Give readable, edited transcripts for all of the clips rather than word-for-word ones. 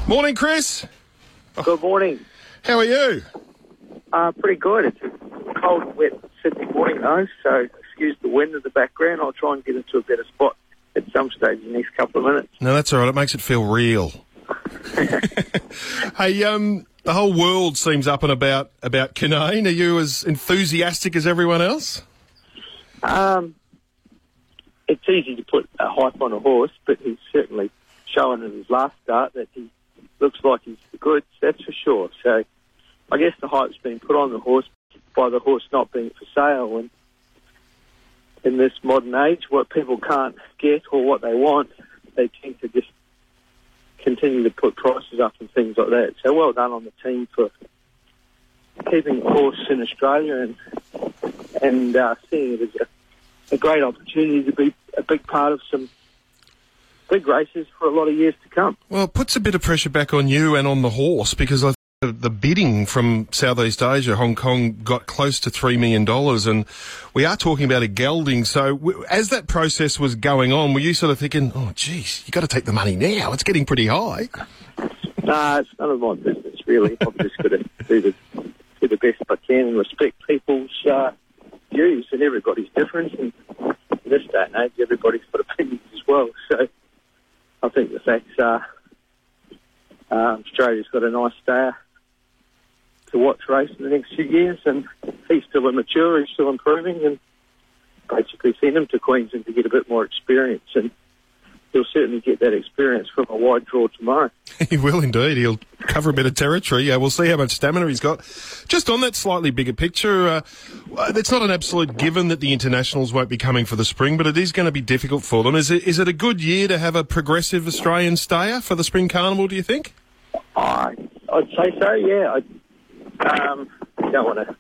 Morning, Chris. Good morning. How are you? Pretty good. It's a cold, wet Sydney morning though, so excuse the wind in the background. I'll try and get into a better spot at some stage in the next couple of minutes. No, that's all right. It makes it feel real. Hey, the whole world seems up and about Kinane. Are you as enthusiastic as everyone else? It's easy to put a hype on a horse, but he's certainly shown in his last start that he looks like he's good, that's for sure. So I guess the hype's been put on the horse by the horse not being for sale. And in this modern age, what people can't get or what they want, they tend to just continue to put prices up and things like that. So well done on the team for keeping the horse in Australia and seeing it as a great opportunity to be a big part of some big races for a lot of years to come. Well, it puts a bit of pressure back on you and on the horse because I think the bidding from Southeast Asia, Hong Kong, got close to $3 million, and we are talking about a gelding. So as that process was going on, were you sort of thinking, oh, geez, you got to take the money now? It's getting pretty high. Nah, it's none of my business, really. I've just got to do the best I can and respect people's views, and everybody's different. And in this day and age, everybody's got opinions as well. So I think the facts are Australia's got a nice stayer to watch race in the next few years, and he's still immature, he's still improving, and basically send him to Queensland to get a bit more experience, and he'll certainly get that experience from a wide draw tomorrow. He will indeed. He'll cover a bit of territory. We'll see how much stamina he's got. Just on that slightly bigger picture, it's not an absolute given that the internationals won't be coming for the spring, but it is going to be difficult for them. Is it a good year to have a progressive Australian stayer for the Spring Carnival, do you think? I'd say so, yeah. I don't want to...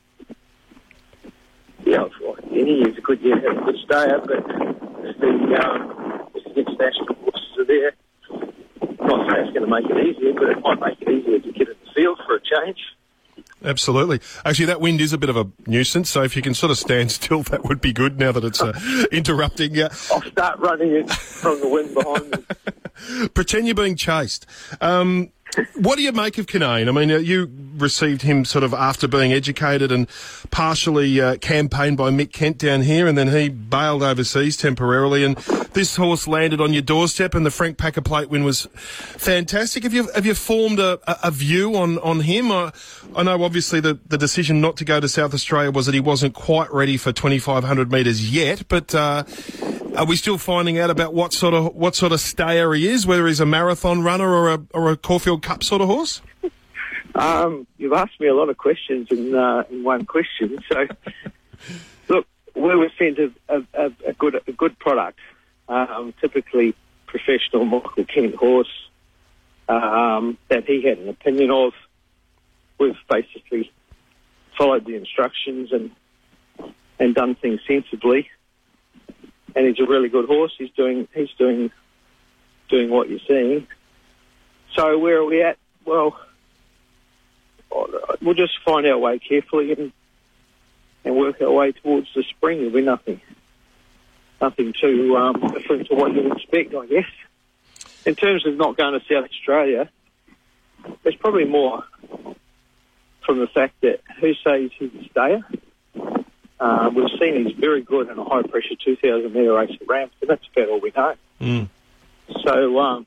Yeah, any year's a good year to have a good stayer, but if the international horses are there, not saying it's going to make it easier, but it might make it easier to get in the field for a change. Absolutely. Actually, that wind is a bit of a nuisance, so if you can sort of stand still, that would be good now that it's interrupting. I'll start running it from the wind behind me. Pretend you're being chased. What do you make of Kinane? I mean, you received him sort of after being educated and partially campaigned by Mick Kent down here, and then he bailed overseas temporarily, and this horse landed on your doorstep, and the Frank Packer Plate win was fantastic. Have you formed a view on him? I know obviously the decision not to go to South Australia was that he wasn't quite ready for 2,500 metres yet, but are we still finding out about what sort of stayer he is, whether he's a marathon runner or a Caulfield Cup sort of horse? You've asked me a lot of questions in one question. So, look, we were sent a good product, typically professional Michael Kent horse that he had an opinion of. We've basically followed the instructions and done things sensibly. And he's a really good horse. He's doing what you're seeing. So where are we at? Well, we'll just find our way carefully and work our way towards the spring. There'll be nothing too different to what you'd expect, I guess. In terms of not going to South Australia, there's probably more from the fact that who says he's a stayer? We've seen he's very good in a high-pressure 2,000 metre race at Ramsden, and that's about all we know. Mm. So,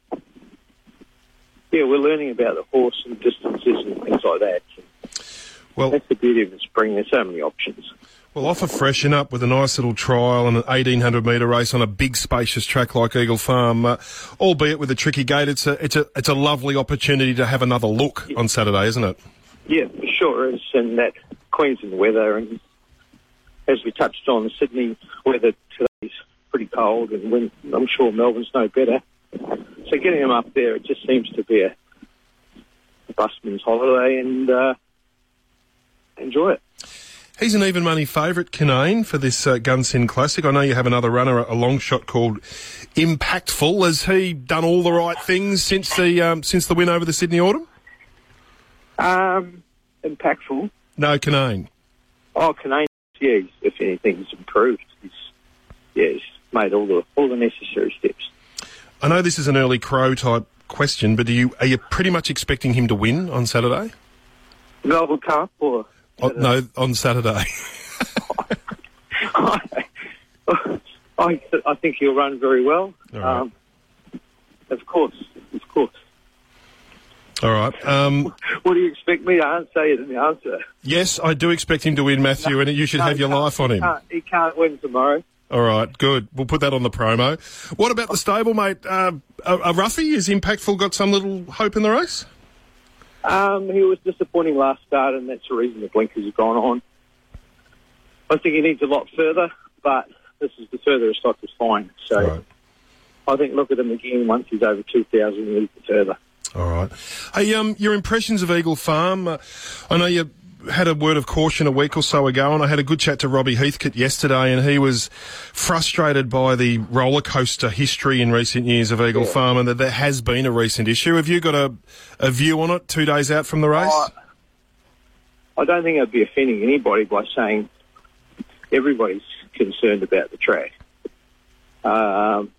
yeah, we're learning about the horse and distances and things like that. Well, that's the beauty of the spring. There's so many options. Well, offer freshen up with a nice little trial and an 1,800 metre race on a big, spacious track like Eagle Farm, albeit with a tricky gate. It's a lovely opportunity to have another look on Saturday, isn't it? Yeah, for sure is. And that Queensland weather, and as we touched on, Sydney weather today's pretty cold, and I'm sure Melbourne's no better. So getting them up there, it just seems to be a busman's holiday, and enjoy it. He's an even money favourite, Kinane, for this Gunsynd Classic. I know you have another runner, a long shot called Impactful. Has he done all the right things since the win over the Sydney Autumn? Impactful? No, Kinane. Oh, Kinane, yeah, if anything, he's improved. He's made all the necessary steps. I know this is an early Crow type question, but are you pretty much expecting him to win on Saturday? Melbourne Cup or? No, on Saturday. I think he'll run very well. All right. Of course. All right. What do you expect me to say as an answer? Yes, I do expect him to win, Matthew, and you should have your life on him. He can't win tomorrow. All right, good. We'll put that on the promo. What about the stable, mate? A roughie? Is Impactful got some little hope in the race? He was disappointing last start, and that's the reason the blinkers have gone on. I think he needs a lot further, but this is the furthest I could find. So Right. I think look at him again once he's over 2,000 and even further. All right. Hey, your impressions of Eagle Farm. I know you had a word of caution a week or so ago, and I had a good chat to Robbie Heathcote yesterday, and he was frustrated by the roller coaster history in recent years of Eagle Farm, and that there has been a recent issue. Have you got a view on it 2 days out from the race? I don't think I'd be offending anybody by saying everybody's concerned about the track. About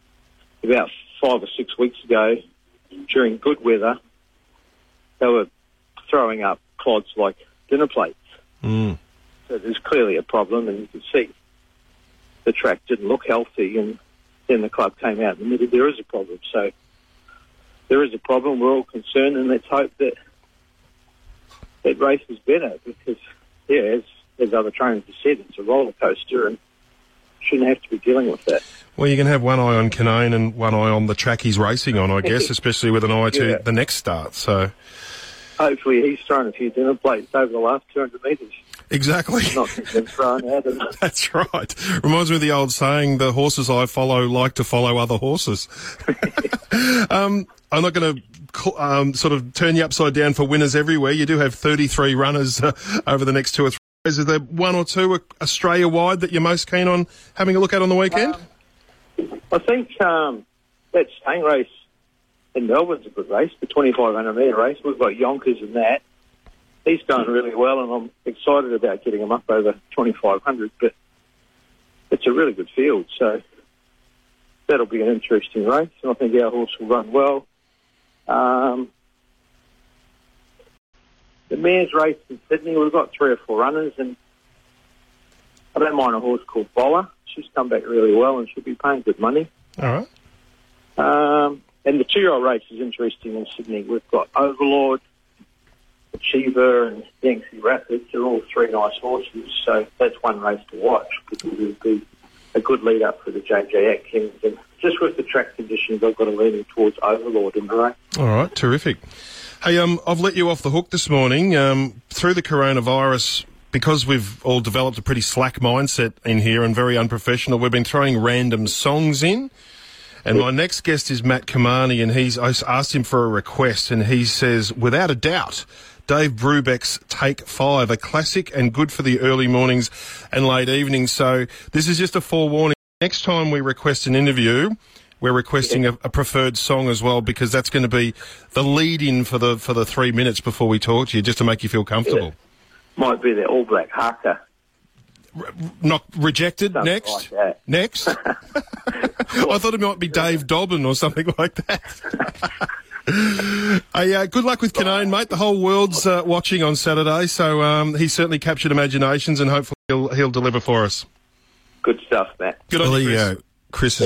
5 or 6 weeks ago, during good weather, they were throwing up clods like dinner plates. So there's clearly a problem, and you can see the track didn't look healthy, and then the club came out and admitted there is a problem. So there is a problem. We're all concerned, and let's hope that that race is better because, as other trainers have said, it's a roller coaster and shouldn't have to be dealing with that. Well, you can have one eye on Canane and one eye on the track he's racing on, I guess, especially with an eye to the next start. So hopefully he's thrown a few dinner plates over the last 200 metres. Exactly. Not been thrown out. That's right. Reminds me of the old saying, the horses I follow like to follow other horses. I'm not going to sort of turn you upside down for winners everywhere. You do have 33 runners over the next 2 or 3 days. Is there one or two Australia-wide that you're most keen on having a look at on the weekend? I think that Stang race in Melbourne's a good race, the 2,500 metre race. We've got Yonkers in that. He's going really well, and I'm excited about getting him up over 2,500, but it's a really good field, so that'll be an interesting race, and I think our horse will run well. The mare's race in Sydney, we've got 3 or 4 runners, and I don't mind a horse called Boller. She's come back really well, and she'll be paying good money. All right. And the 2-year-old race is interesting in Sydney. We've got Overlord, Achiever, and Yangtze Rapids. They're all 3 nice horses, so that's one race to watch because it'll be a good lead up for the JJ Atkins. And just with the track conditions, I've got a leaning towards Overlord in the race. All right, terrific. Hey, I've let you off the hook this morning. Through the coronavirus, because we've all developed a pretty slack mindset in here and very unprofessional, we've been throwing random songs in. And my next guest is Matt Kamani, and I asked him for a request, and he says, without a doubt, Dave Brubeck's Take 5, a classic and good for the early mornings and late evenings. So this is just a forewarning. Next time we request an interview, we're requesting a preferred song as well, because that's going to be the lead-in for the 3 minutes before we talk to you, just to make you feel comfortable. Yeah. Might be the All Black Haka. Not rejected. Something Next. like that. Next. I thought it might be Dave Dobbin or something like that. Hey, good luck with Canane, mate. The whole world's watching on Saturday, so he's certainly captured imaginations, and hopefully he'll deliver for us. Good stuff, Matt. Good on you, Chris.